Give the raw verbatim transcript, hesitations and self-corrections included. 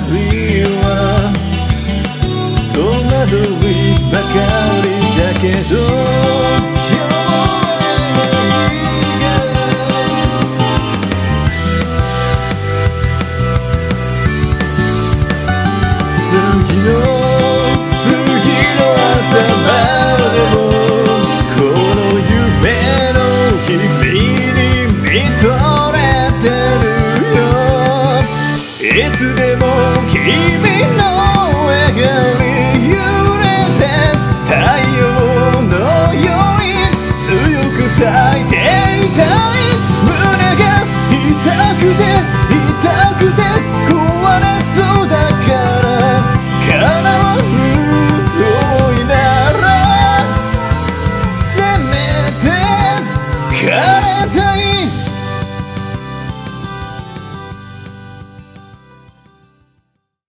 りは戸惑いばかりだけど今日もエネルギーが次の次の朝までもこの夢の日々に見とれてるよ。いつでも君の笑顔に揺れて太陽のように強く咲いていたい。胸が痛くて痛くて壊れそうだから叶わぬ想いならせめて